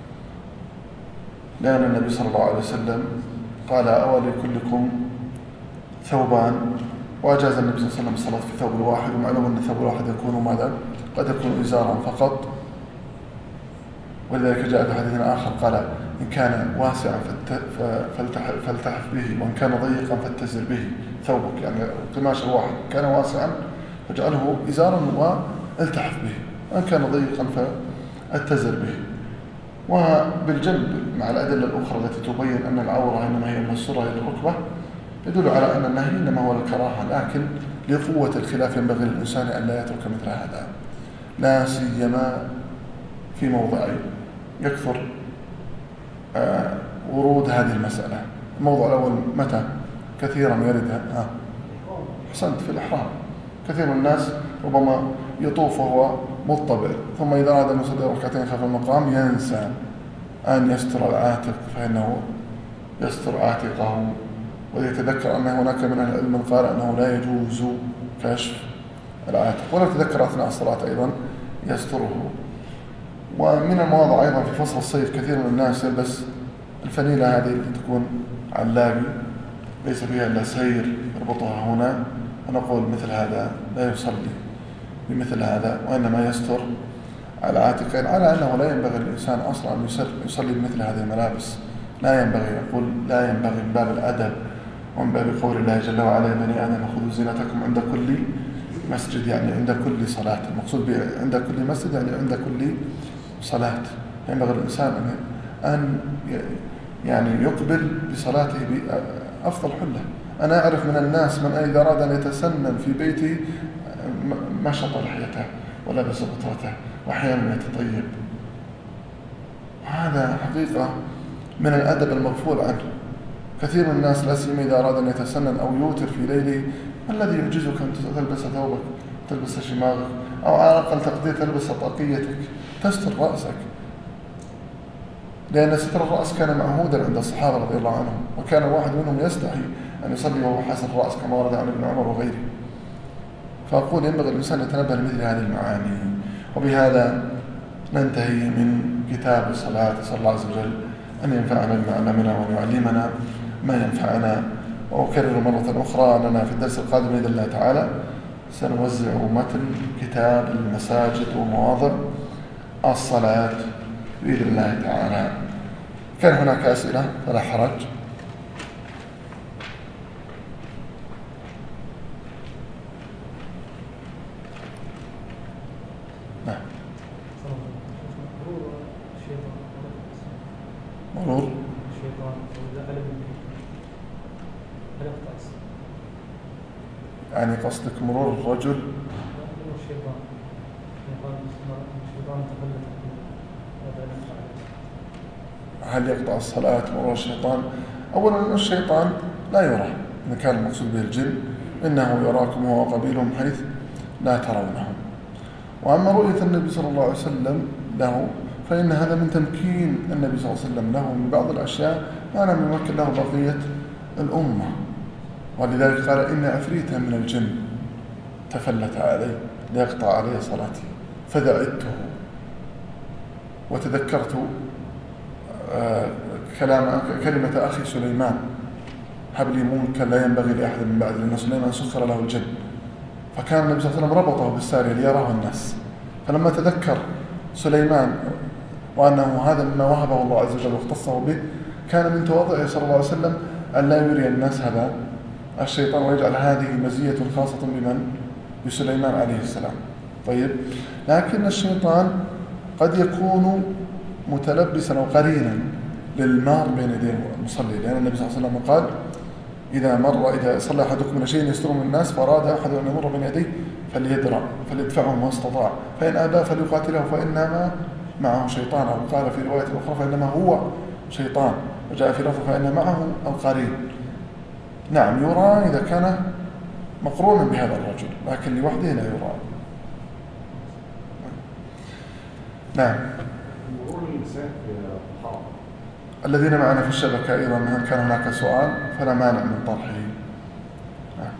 لأن النبي صلى الله عليه وسلم قال أولي كلكم ثوبان، وأجاز النبي صلى الله عليه وسلم الصلاة في الثوب الواحد، ومعلوم أن الثوب الواحد يكون ماذا؟ قد يكون إزارا فقط ولذلك جاء في حديث آخر قال إن كان واسعا فالتحف, فالتحف به، وإن كان ضيقا فاتزر به ثوبك، يعني قماش الواحد كان واسعا فاجعله إزارا والتحف به، وإن كان ضيقا فاتزر به. وبالجنب مع الأدلة الأخرى التي تبين أن العورة إنما هي مستورة إلى الركبة يدل على أن النهي إنما هو الكراهة، لكن لقوة الخلاف ينبغي للإنسان أن لا يترك مثل هذا، لا سيما في موضعين يكثر آه ورود هذه المسألة. الموضوع الأول متى كثيرا يردها آه. حسنت في الإحرام، كثير من الناس ربما يطوف وهو مضطبع، ثم إذا أراد أن يصلي ركعتين خلف المقام ينسى أن يستر العاتق، فإنه يستر عاتقه، ويتذكر أن هناك من أهل العلم قال أنه لا يجوز كشف العاتق، ولا تذكر أثناء الصلاة أيضا يستره. ومن المواضع أيضا في فصل الصيف كثير من الناس يلبس الفنيلة هذه التي تكون علاقي ليس فيها إلا سير يربطها هنا، ونقول مثل هذا لا يصلي بمثل هذا، وإنما يستر على عاتقين، على أنه لا ينبغي للإنسان أصلا أن يصلي بمثل هذه الملابس، لا ينبغي، يقول لا ينبغي من باب الأدب ومن باب قول الله جل وعلا يا بني آدم خذوا زينتكم عند كل مسجد، يعني عند كل صلاة، المقصود عند كل مسجد يعني عند كل صلاة. ينبغي الإنسان أن يعني يقبل بصلاته بأفضل حلة. أنا أعرف من الناس من إذا أراد أن يتسنن في بيته مشط لحيته ولبس بطرته وأحيانا يتطيب، هذا حقيقة من الأدب المغفول عنه. كثير من الناس لا سيما إذا أراد أن يتسنن أو يوتر في ليله، ما الذي يعجزك أن تلبس ثوبك، تلبس شماغك، أو على أقل تقدير تلبس طاقيتك، تستر رأسك، لأن ستر الرأس كان معهودا عند الصحابة رضي الله عنهم، وكان واحد منهم يستحي أن يصلي وهو حاسر الرأس كما ورد عن ابن عمر وغيره. فأقول ينبغي الإنسان يتنبه لمثل هذه المعاني. وبهذا ننتهي من كتاب الصلاة. صلى الله عز وجل أن ينفعنا بما علمنا وأن يعلمنا ما ينفعنا. وأكرر مرة أخرى أننا في الدرس القادم بإذن الله تعالى سنوزع متن كتاب المساجد ومواضع الصلاة بإذن الله تعالى. كان هناك أسئلة فلا حرج. نعم. مرور يعني قصدك مرور الرجل؟ هل يقطع الصلاة مرور الشيطان؟ أولا الشيطان لا يرى، إن كان المقصود به الجن إنه يراكم هو وقبيله من حيث لا ترونهم. وأما رؤية النبي صلى الله عليه وسلم له فإن هذا من تمكين النبي صلى الله عليه وسلم له من بعض الأشياء ما لم يمكن له بقية الأمة. ولذلك قال إن عفريتا من الجن تفلت علي ليقطع علي صلاتي فدعيته. وتذكرت آه كلام كلمة أخي سليمان هب لي ملكا لا ينبغي لأحد من بعد، لأن سليمان سخر له الجن، فكان النبي صلى الله عليه وسلم ربطه بالسارية ليراه الناس. فلما تذكر سليمان وأنه هذا مما وهبه الله عز وجل واختصه به، كان من تواضعه صلى الله عليه وسلم أن لا يري الناس هذا الشيطان ويجعل هذه مزية خاصة بمن؟ بسليمان عليه السلام. طيب، لكن الشيطان قد يكون متلبسا أو قرينا للمار بين يدي المصلي، لأن النبي صلى الله عليه وسلم قال إذا مر إذا صلى أحدكم من شيء يستر من الناس فأراد أحد أن يمر بين يديه فليدرع فليدفعه ما استطاع، فإن أبى فليقاتله فإنما معه شيطان، أو قال في رواية أخرى فإنما هو شيطان، وجاء في لفظ فإن معه القرين. نعم يرى إذا كان مقرونا بهذا الرجل، لكن لوحده لا يرى. نعم. الذين معنا في الشبكة أيضا من كان هناك سؤال فلا مانع من طرحه. نعم.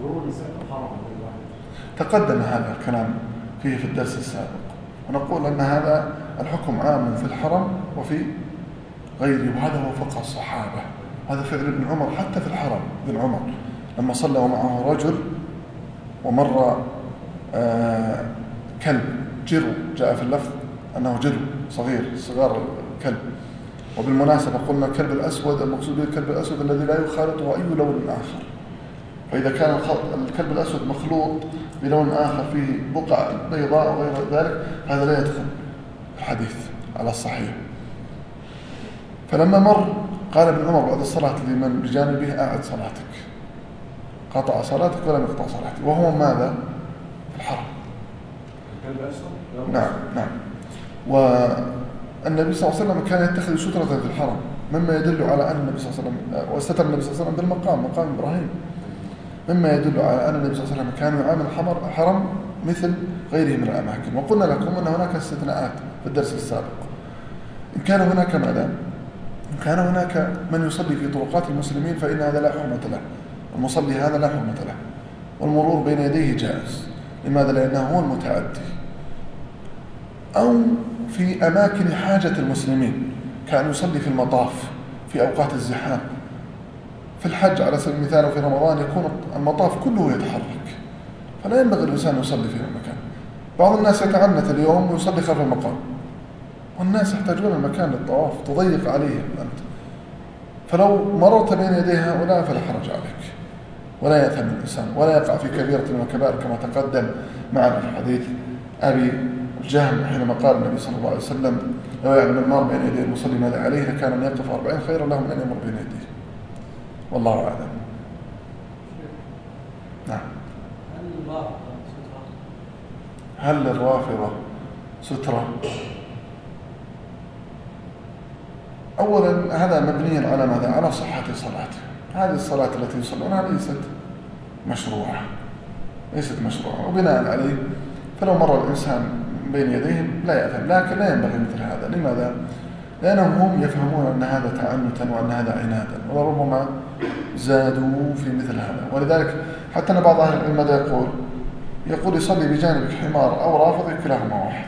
تقدم هذا الكلام فيه في الدرس السابق، ونقول أن هذا الحكم عام في الحرم وفي غيره، وهذا هو فقه الصحابة. هذا فعل ابن عمر حتى في الحرم. ابن عمر لما صلى ومعه رجل ومر آه كلب جرو، جاء في اللفظ أنه جدو صغير صغار الكلب. وبالمناسبة قلنا الكلب الأسود المقصود به الكلب الأسود الذي لا يخالطه أي لون آخر، فإذا كان الكلب الأسود مخلوط بلون آخر فيه بقع بيضاء وغير ذلك هذا لا يدخل الحديث على الصحيح. فلما مر قال ابن عمر بعد الصلاة لمن بجانبه أعد صلاتك، قطع صلاتك ولم يقطع صلاتك، وهو ماذا؟ في الحرم. نعم نعم. والنبي صلى الله عليه وسلم كان يتخذ سترة في الحرم، مما يدل على أن النبي صلى الله عليه وسلم واستتر النبي صلى الله عليه وسلم بالمقام مقام إبراهيم، مما يدل على أن النبي صلى الله عليه وسلم كان يعامل الحرم مثل غيره من الأماكن. وقلنا لكم أن هناك استثناءات في الدرس السابق. إن كان هناك ماذا؟ إن كان هناك من يصلي في طرقات المسلمين فإن هذا لا حرمة له، المصلي هذا لا حرمة له، والمرور بين يديه جائز. لماذا؟ لأنه هو المتعدي. أو في أماكن حاجة المسلمين كان يصلي في المطاف في أوقات الزحام. في الحج على سبيل المثال وفي رمضان يكون المطاف كله يتحرك، فلا ينبغي الإنسان يصلي في المكان. بعض الناس يتعنت اليوم ويصلي خلف المقام، والناس يحتاجون المكان للطواف، تضيق عليهم أنت. فلو مررت بين يدي هؤلاء فلا حرج عليك، ولا يأثم الإنسان ولا يقع في كبيرة من الكبائر كما تقدم معنا في حديث أبي الجهم حينما قال النبي صلى الله عليه وسلم لو يعلم المار بين يدي المصلي ماذا عليه لكان أن يقف أربعين خيرا له من أن يمر بين يديه. والله أعلم. نعم. هل للرافضة سترة؟ أولا هذا مبني على ماذا؟ على صحة صلاته. هذه الصلاة التي يصلونها ليست مشروعة، ليست مشروعة، وبناء عليه فلو مر الإنسان بين يديهم لا يأثم، لكن لا ينبغي مثل هذا. لماذا؟ لأنهم هم يفهمون أن هذا تعنتا وأن هذا عنادا، وربما زادوا في مثل هذا. ولذلك حتى أن بعض أهل العلم ماذا يقول؟ يقول يصلي بجانبك حمار أو رافض كلاهما واحد.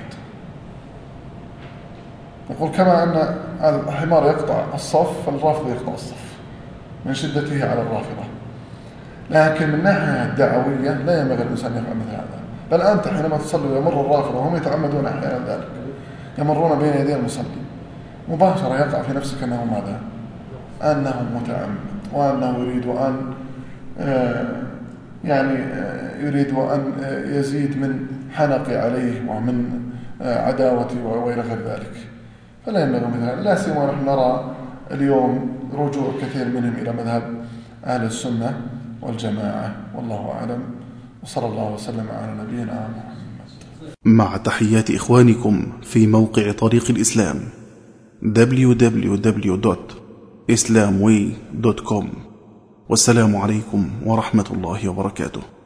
يقول كما أن الحمار يقطع الصف فالرافض يقطع الصف من شدته على الرافضة. لكن من ناحية الدعوية لا ينبغي الإنسان يفعل مثل هذا. بل أنت حينما تصلي ويمر الرافضة وهم يتعمدون أحيانا ذلك يمرون بين يدي المصلي مباشرة يقع في نفسك أنه ماذا؟ أنه متعمد، وأنه يريد أن يعني يريد أن يزيد من حنقي عليه ومن عداوتي وغير غير ذلك. فلا ينبغي مثل هذا، لا سيما نحن نرى اليوم رجوع كثير منهم إلى مذهب أهل السنة والجماعة. والله أعلم، وصلى الله وسلم على نبينا محمد. مع تحيات إخوانكم في موقع طريق الإسلام دبليو دبليو دبليو دوت إسلام واي دوت كوم. والسلام عليكم ورحمة الله وبركاته.